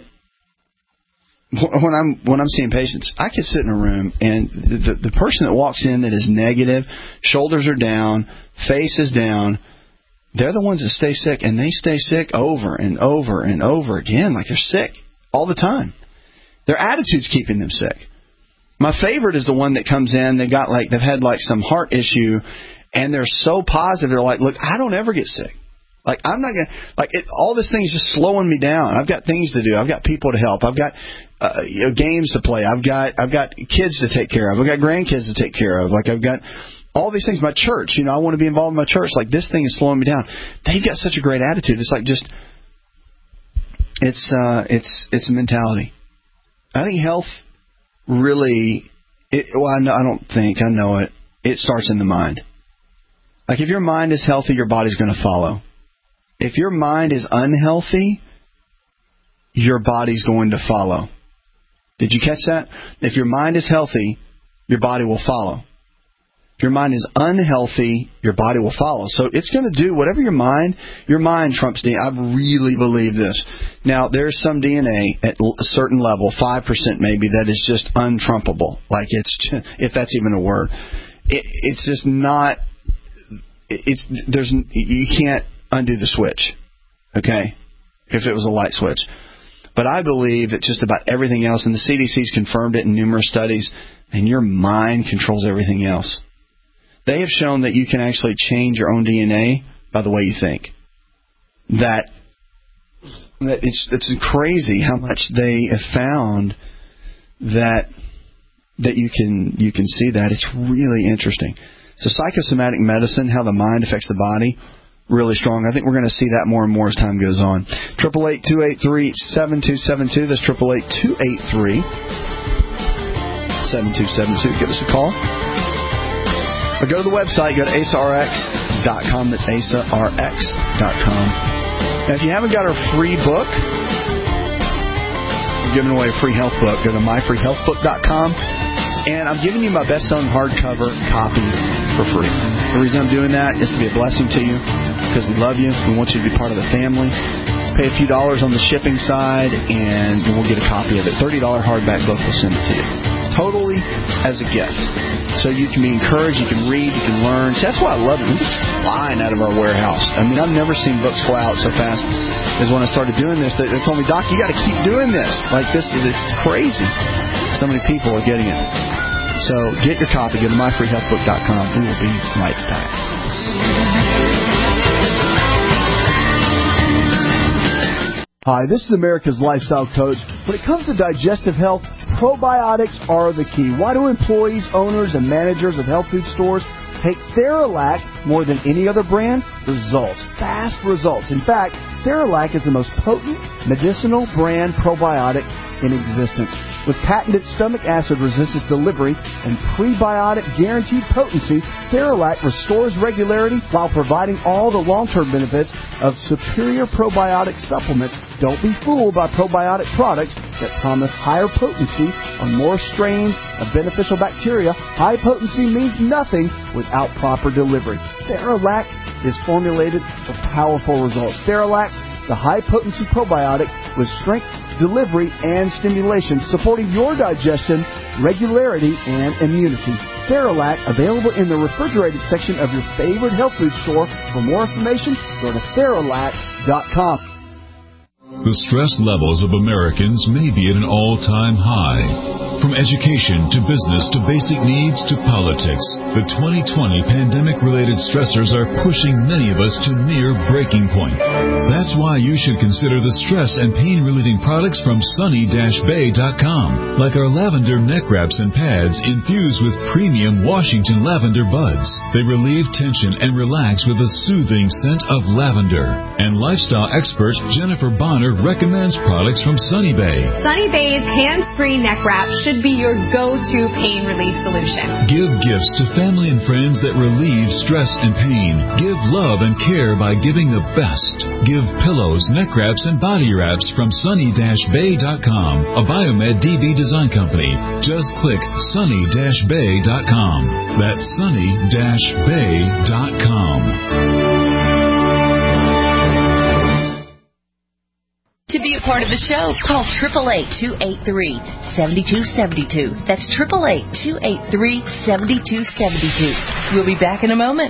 when I'm when I'm seeing patients, I can sit in a room, and the, the person that walks in that is negative, shoulders are down, face is down, they're the ones that stay sick, and they stay sick over and over and over again, like they're sick all the time. Their attitude's keeping them sick. My favorite is the one that comes in, they got like they've had like some heart issue, and they're so positive. They're like, look, I don't ever get sick. Like, I'm not going to, like, it, all this thing is just slowing me down. I've got things to do. I've got people to help. I've got uh, you know, games to play. I've got, I've got kids to take care of. I've got grandkids to take care of. Like, I've got all these things. My church, you know, I want to be involved in my church. Like, this thing is slowing me down. They've got such a great attitude. It's like just, it's, uh, it's, it's a mentality. I think health really, it, well, I, know, I don't think, I know it. It starts in the mind. Like, if your mind is healthy, your body's going to follow. If your mind is unhealthy, your body's going to follow. Did you catch that? If your mind is healthy, your body will follow. If your mind is unhealthy, your body will follow. So it's going to do whatever your mind, your mind trumps D N A. I really believe this. Now, there's some D N A at a certain level, five percent maybe, that is just untrumpable. Like, it's, if that's even a word. It, it's just not, it's, there's, you can't undo the switch, okay, if it was a light switch. But I believe that just about everything else, and the C D C's confirmed it in numerous studies, and your mind controls everything else. They have shown that you can actually change your own D N A by the way you think. That, that it's it's crazy how much they have found that that you can you can see that. It's really interesting. So psychosomatic medicine, how the mind affects the body, really strong. I think we're going to see that more and more as time goes on. eight eight eight, two eight three, seven two seven two. That's eight eight eight, two eight three, seven two seven two. Give us a call. Or go to the website. Go to A S A R X dot com. That's A S A R X dot com. Now, if you haven't got our free book, we're giving away a free health book. Go to my free health book dot com. And I'm giving you my best-selling hardcover copy for free. The reason I'm doing that is to be a blessing to you because we love you. We want you to be part of the family. Pay a few dollars on the shipping side, and we'll get a copy of it. thirty dollars hardback book, we'll send it to you. Totally as a gift. So you can be encouraged, you can read, you can learn. See, that's why I love it. We're just flying out of our warehouse. I mean, I've never seen books fly out so fast as when I started doing this. They told me, Doc, you got to keep doing this. Like, this, it's crazy. So many people are getting it. So get your copy. Go to my free health book dot com. We will be right back. Hi, this is America's Lifestyle Coach. When it comes to digestive health, probiotics are the key. Why do employees, owners, and managers of health food stores take Theralac more than any other brand? Results. Fast results. In fact, Theralac is the most potent medicinal brand probiotic in existence. With patented stomach acid resistance delivery and prebiotic guaranteed potency, Theralac restores regularity while providing all the long-term benefits of superior probiotic supplements. Don't be fooled by probiotic products that promise higher potency on more strains of beneficial bacteria. High potency means nothing without proper delivery. Theralac is formulated for powerful results. Theralac, the high-potency probiotic with strength, delivery, and stimulation, supporting your digestion, regularity, and immunity. Theralac, available in the refrigerated section of your favorite health food store. For more information, go to Theralac dot com. The stress levels of Americans may be at an all-time high. From education to business to basic needs to politics, the twenty twenty pandemic-related stressors are pushing many of us to near breaking point. That's why you should consider the stress and pain-relieving products from Sunny Bay dot com, like our lavender neck wraps and pads infused with premium Washington lavender buds. They relieve tension and relax with a soothing scent of lavender. And lifestyle expert Jennifer Bonner recommends products from Sunny Bay. Sunny Bay's hands-free neck wrap should be your go-to pain relief solution. Give gifts to family and friends that relieve stress and pain. Give love and care by giving the best. Give pillows, neck wraps, and body wraps from Sunny Bay dot com, a Biomed D B design company. Just click Sunny Bay dot com. That's Sunny Bay dot com. To be a part of the show, call eight eight eight, two eight three, seven two seven two. That's eight eight eight, two eight three, seven two seven two. We'll be back in a moment.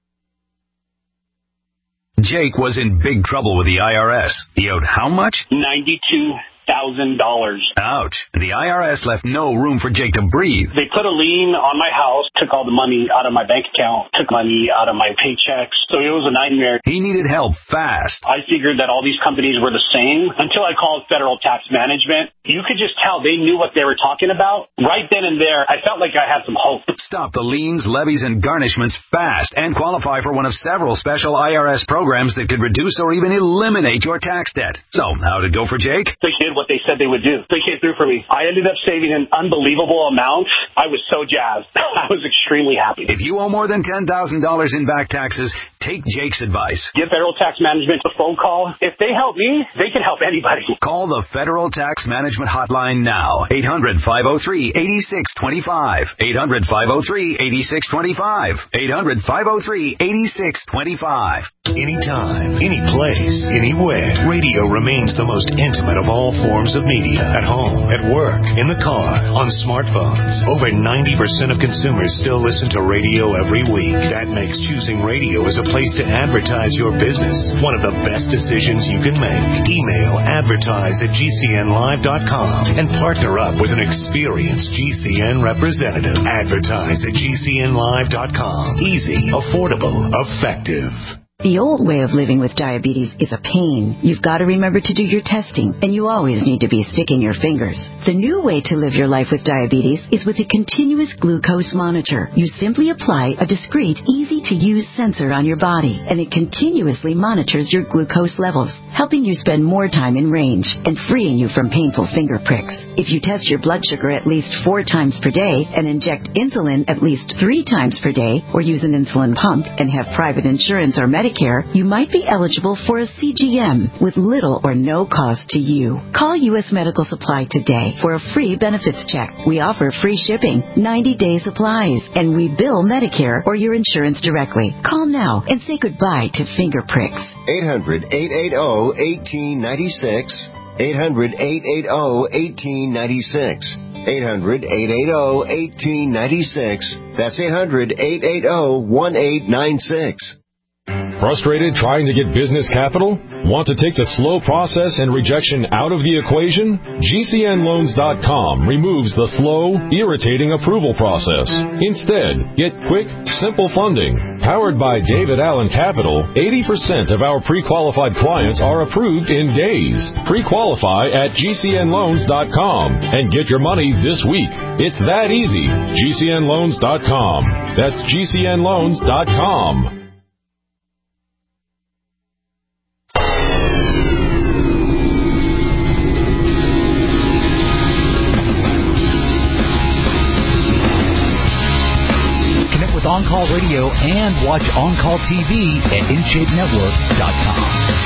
Jake was in big trouble with the I R S. He owed how much? ninety-two thousand dollars. Ouch. The I R S left no room for Jake to breathe. They put a lien on my house, took all the money out of my bank account, took money out of my paychecks. So it was a nightmare. He needed help fast. I figured that all these companies were the same until I called Federal Tax Management. You could just tell they knew what they were talking about. Right then and there, I felt like I had some hope. Stop the liens, levies, and garnishments fast and qualify for one of several special I R S programs that could reduce or even eliminate your tax debt. So, how'd it go for Jake? They did what they said they would do. They came through for me. I ended up saving an unbelievable amount. I was so jazzed. I was extremely happy. If you owe more than ten thousand dollars in back taxes, take Jake's advice. Give Federal Tax Management a phone call. If they help me, they can help anybody. Call the Federal Tax Management Hotline now. eight hundred, five oh three, eight six two five. eight hundred, five oh three, eight six two five. eight hundred, five oh three, eight six two five. Anytime, any place, anywhere, radio remains the most intimate of all forms of media. At home, at work, in the car, on smartphones. Over ninety percent of consumers still listen to radio every week. That makes choosing radio as a place to advertise your business one of the best decisions you can make. Email advertise at G C N live dot com and partner up with an experienced G C N representative. Advertise at G C N live dot com. Easy, affordable, effective. The old way of living with diabetes is a pain. You've got to remember to do your testing, and you always need to be sticking your fingers. The new way to live your life with diabetes is with a continuous glucose monitor. You simply apply a discreet, easy-to-use sensor on your body, and it continuously monitors your glucose levels, helping you spend more time in range and freeing you from painful finger pricks. If you test your blood sugar at least four times per day and inject insulin at least three times per day, or use an insulin pump and have private insurance or Medicare, you might be eligible for a C G M with little or no cost to you. Call U S Medical Supply today for a free benefits check. We offer free shipping, ninety-day supplies, and we bill Medicare or your insurance directly. Call now and say goodbye to finger pricks. eight hundred, eight eight zero, one eight nine six. eight hundred, eight eight zero, one eight nine six. eight hundred, eight eight zero, one eight nine six. That's eight hundred, eight eight zero, one eight nine six. Frustrated trying to get business capital? Want to take the slow process and rejection out of the equation? G C N loans dot com removes the slow, irritating approval process. Instead, get quick, simple funding. Powered by David Allen Capital, eighty percent of our pre-qualified clients are approved in days. Pre-qualify at G C N loans dot com and get your money this week. It's that easy. G C N loans dot com. That's G C N loans dot com. On Call Radio and watch On Call T V at in shape network dot com.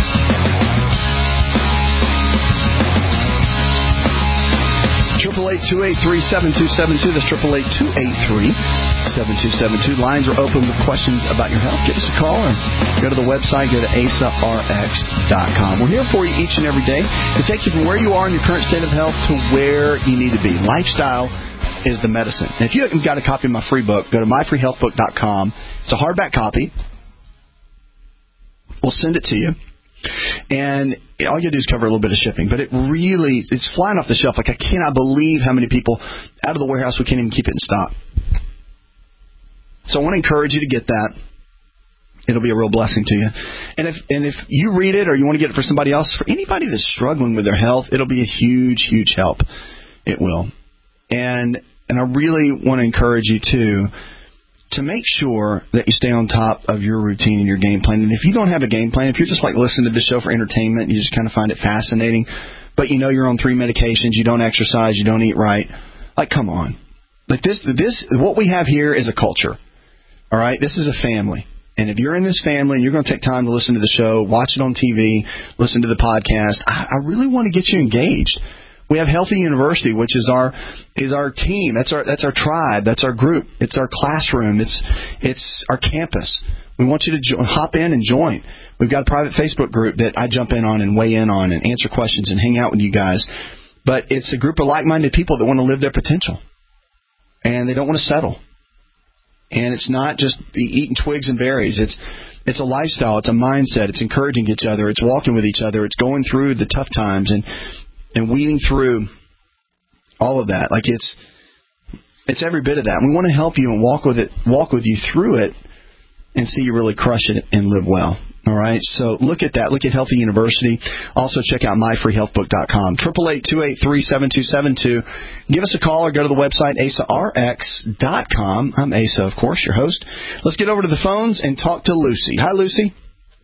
Triple eight two eight three seven two seven two. That's triple eight two eight three seven two seven two. Lines are open with questions about your health. Give us a call or go to the website. Go to A S A R X dot com. We're here for you each and every day to take you from where you are in your current state of health to where you need to be. Lifestyle is the medicine. And if you haven't got a copy of my free book, go to my free health book dot com. It's a hardback copy. We'll send it to you. And all you do is cover a little bit of shipping. But it really, it's flying off the shelf. Like, I cannot believe how many people out of the warehouse, we can't even keep it in stock. So I want to encourage you to get that. It'll be a real blessing to you. And if and if you read it or you want to get it for somebody else, for anybody that's struggling with their health, it'll be a huge, huge help. It will. And and I really want to encourage you, too, to make sure that you stay on top of your routine and your game plan. And if you don't have a game plan, if you're just like listening to the show for entertainment, you just kind of find it fascinating, but you know you're on three medications, you don't exercise, you don't eat right, like, come on. Like this, this, what we have here is a culture, all right? This is a family. And if you're in this family and you're going to take time to listen to the show, watch it on T V, listen to the podcast, I, I really want to get you engaged. We have Healthy University, which is our is our team. That's our that's our tribe. That's our group. It's our classroom. It's it's our campus. We want you to jo- hop in and join. We've got a private Facebook group that I jump in on and weigh in on and answer questions and hang out with you guys. But it's a group of like-minded people that want to live their potential, and they don't want to settle. And it's not just eating twigs and berries. It's it's a lifestyle. It's a mindset. It's encouraging each other. It's walking with each other. It's going through the tough times and and weeding through all of that. Like it's it's every bit of that. And we want to help you and walk with it, walk with you through it, and see you really crush it and live well. All right. So look at that. Look at Healthy University. Also check out my free health book dot com. Triple eight two eight three seven two seven two. Give us a call or go to the website A S A R X dot com. I'm Asa, of course, your host. Let's get over to the phones and talk to Lucy. Hi, Lucy.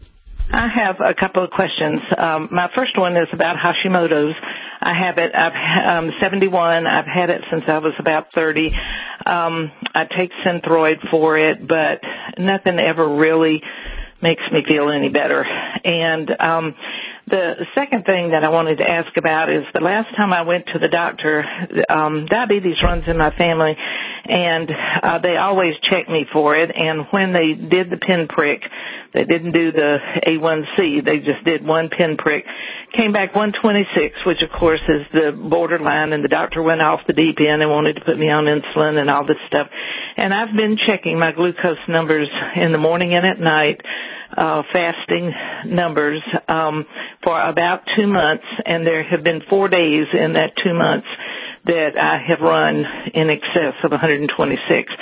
I have a couple of questions. Um, my first one is about Hashimoto's. I have it. I'm um, seventy-one. I've had it since I was about thirty. Um, I take Synthroid for it, but nothing ever really makes me feel any better. And um, the second thing that I wanted to ask about is the last time I went to the doctor, um, diabetes runs in my family, and uh, they always check me for it. And when they did the pinprick, they didn't do the A one C. They just did one pinprick. Came back one twenty-six, which, of course, is the borderline, and the doctor went off the deep end and wanted to put me on insulin and all this stuff. And I've been checking my glucose numbers in the morning and at night, uh, fasting numbers, um, for about two months, and there have been four days in that two months that I have run in excess of one twenty-six.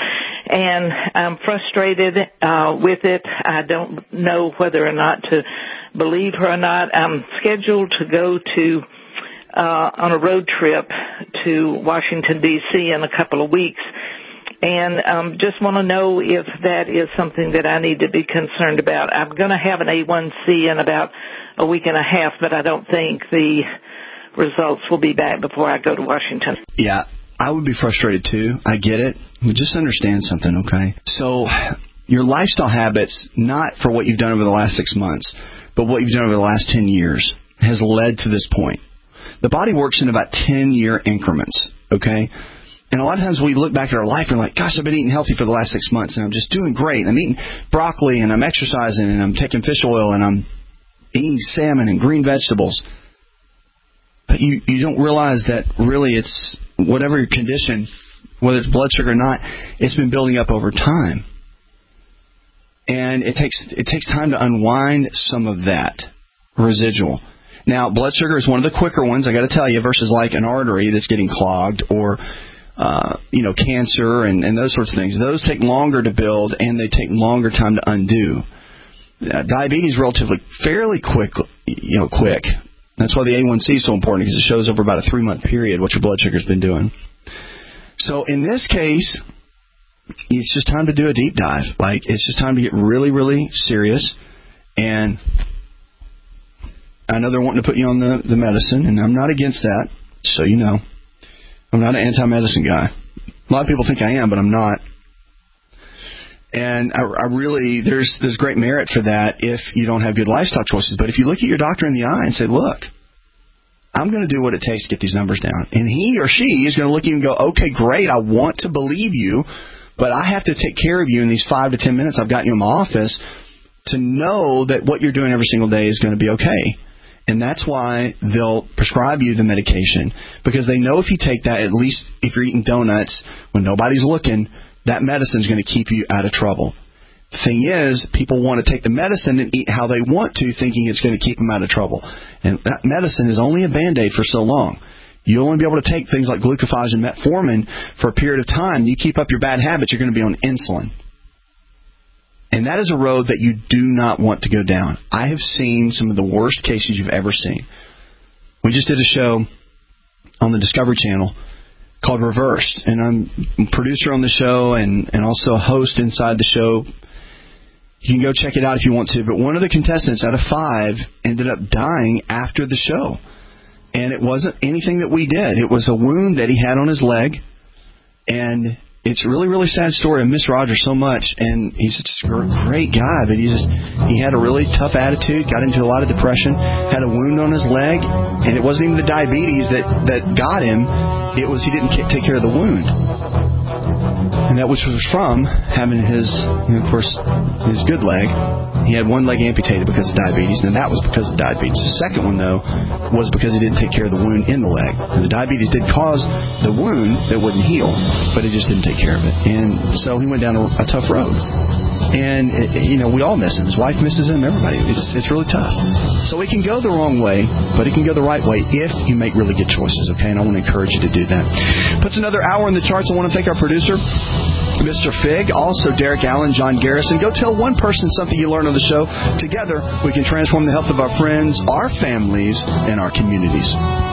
and I'm frustrated uh, with it. I don't know whether or not to believe her or not. I'm scheduled to go to uh, on a road trip to Washington, D C in a couple of weeks, and um, just want to know if that is something that I need to be concerned about. I'm going to have an A one C in about a week and a half, but I don't think the results will be back before I go to Washington. Yeah, I would be frustrated too. I get it. But just understand something, okay? So your lifestyle habits, not for what you've done over the last six months, but what you've done over the last ten years, has led to this point. The body works in about ten-year increments, okay? And a lot of times we look back at our life and we're like, gosh, I've been eating healthy for the last six months, and I'm just doing great. I'm eating broccoli, and I'm exercising, and I'm taking fish oil, and I'm eating salmon and green vegetables. But you, you don't realize that really it's whatever your condition, whether it's blood sugar or not, it's been building up over time. And it takes it takes time to unwind some of that residual. Now, blood sugar is one of the quicker ones, I got to tell you, versus like an artery that's getting clogged or, uh, you know, cancer and, and those sorts of things. Those take longer to build, and they take longer time to undo. Uh, diabetes is relatively fairly quick, you know, quick. That's why the A one C is so important, because it shows over about a three-month period what your blood sugar's been doing. So in this case, it's just time to do a deep dive. Like, it's just time to get really, really serious. And I know they're wanting to put you on the, the medicine, and I'm not against that, so you know. I'm not an anti-medicine guy. A lot of people think I am, but I'm not. And I, I really, there's there's great merit for that if you don't have good lifestyle choices. But if you look at your doctor in the eye and say, look, I'm going to do what it takes to get these numbers down. And he or she is going to look at you and go, okay, great, I want to believe you, but I have to take care of you in these five to ten minutes I've got you in my office to know that what you're doing every single day is going to be okay. And that's why they'll prescribe you the medication, because they know if you take that, at least if you're eating donuts when nobody's looking, that medicine is going to keep you out of trouble. The thing is, people want to take the medicine and eat how they want to, thinking it's going to keep them out of trouble. And that medicine is only a Band-Aid for so long. You'll only be able to take things like glucophage and metformin for a period of time. You keep up your bad habits, you're going to be on insulin. And that is a road that you do not want to go down. I have seen some of the worst cases you've ever seen. We just did a show on the Discovery Channel called Reversed, and I'm a producer on the show and, and also a host inside the show. You can go check it out if you want to, but one of the contestants out of five ended up dying after the show. And it wasn't anything that we did. It was a wound that he had on his leg, and it's a really, really sad story. I miss Roger so much, and he's such a great guy, but he just he had a really tough attitude, got into a lot of depression, had a wound on his leg, and it wasn't even the diabetes that, that got him. It was he didn't take care of the wound. And that which was from having his, you know, of course, his good leg. He had one leg amputated because of diabetes, and that was because of diabetes. The second one, though, was because he didn't take care of the wound in the leg. And the diabetes did cause the wound that wouldn't heal, but he just didn't take care of it. And so he went down a, a tough road. And, it, you know, we all miss him. His wife misses him, everybody. It's, it's really tough. So it can go the wrong way, but it can go the right way if you make really good choices, okay? And I want to encourage you to do that. Puts another hour in the charts. I want to thank our producer, Mister Fig, also Derek Allen, John Garrison. Go tell one person something you learned on the show. Together, we can transform the health of our friends, our families, and our communities.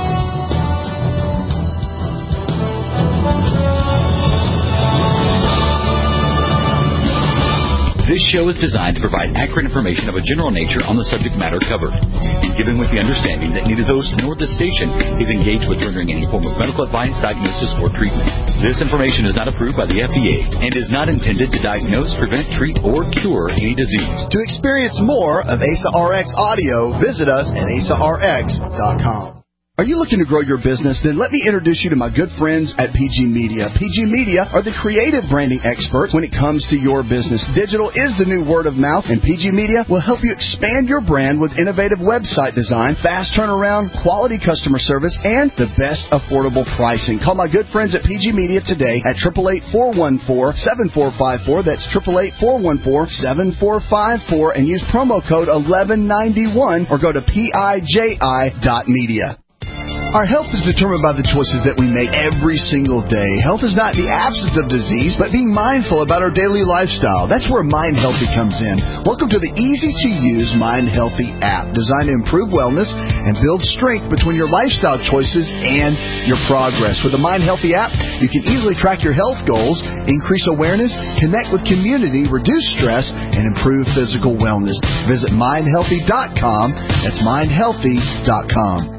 This show is designed to provide accurate information of a general nature on the subject matter covered, and given with the understanding that neither host nor this station is engaged with rendering any form of medical advice, diagnosis, or treatment. This information is not approved by the F D A and is not intended to diagnose, prevent, treat, or cure any disease. To experience more of A S A R X audio, visit us at A S A R X dot com. Are you looking to grow your business? Then let me introduce you to my good friends at P G Media. P G Media are the creative branding experts when it comes to your business. Digital is the new word of mouth, and P G Media will help you expand your brand with innovative website design, fast turnaround, quality customer service, and the best affordable pricing. Call my good friends at P G Media today at eight eight eight, four one four, seven four five four. That's eight eight eight, four one four, seven four five four, and use promo code eleven ninety-one or go to P I J I dot media. Our health is determined by the choices that we make every single day. Health is not the absence of disease, but being mindful about our daily lifestyle. That's where Mind Healthy comes in. Welcome to the easy-to-use Mind Healthy app, designed to improve wellness and build strength between your lifestyle choices and your progress. With the Mind Healthy app, you can easily track your health goals, increase awareness, connect with community, reduce stress, and improve physical wellness. Visit mind healthy dot com. That's mind healthy dot com.